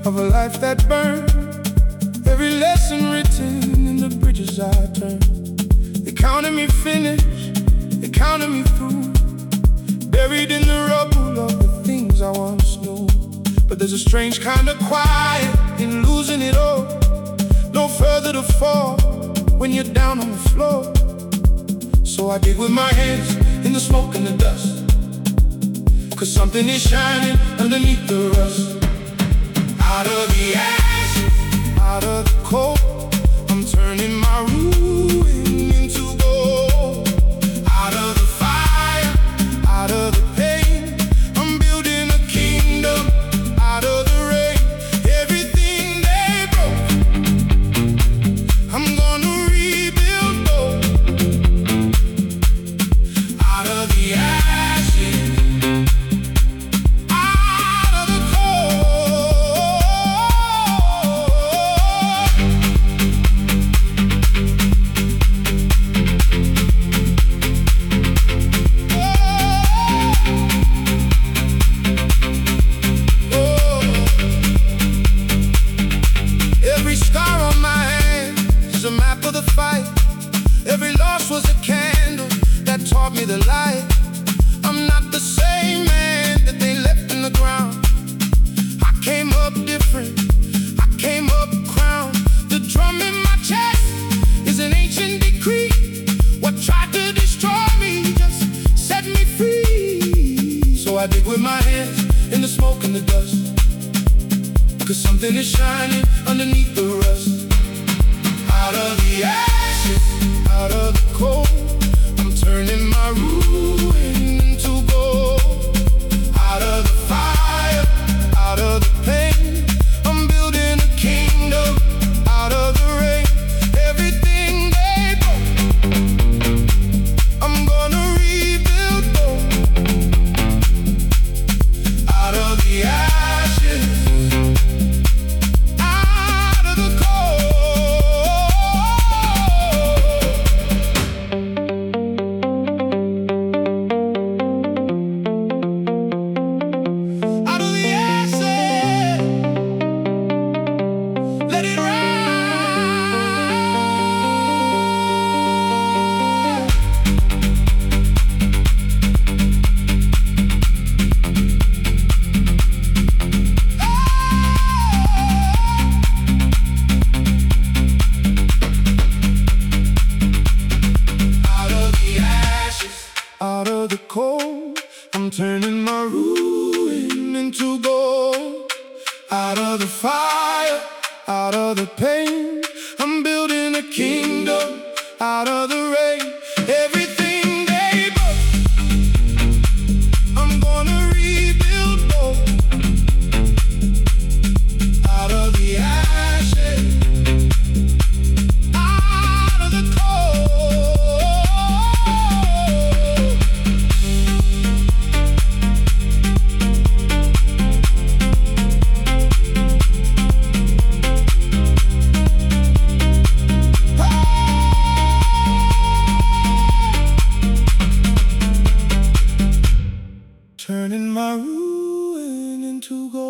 of a life that burned. Every lesson written in the bridges I turned. They counted me finished, they counted me through, buried in the rubble of the things I once knew. But there's a strange kind of quiet in losing it all. No further to fall when you're down on the floor. So I dig with my hands in the smoke and the dust, 'cause something is shining underneath the rust. Out of the ashes, out of the cold, I'm turning my ruin into gold. Out of the fire, out of the pain, I'm building a kingdom. Out of the rain, everything they broke, I'm gonna rebuild gold. Out of the ashes, out of the cold. Every scar on my hand is a map of the fight. Every loss was a candle that taught me the light. I'm not the same man that they left in the ground. I came up different, I came up crowned. The drum in my chest is an ancient decree. What tried to destroy me just set me free. So I dig with my hands in the smoke and the dust, 'cause something is shining underneath the rust. Out of the ashes, out of the cold, I'm turning my ruin into gold. Out of the fire, out of the pain, I'm building a kingdom. Out of the rain, everything they broke, I'm gonna rebuild gold. Out of the ashes, out of the cold. Out of the ashes, let it rise. Out of the ashes, out of the cold, I'm turning my ruin into gold. Out of the fire, out of the pain, I'm building a kingdom. Out of the rain, everything they broke, I'm gonna rebuild gold. Out of the ashes, out of the cold. Turning my ruin into gold.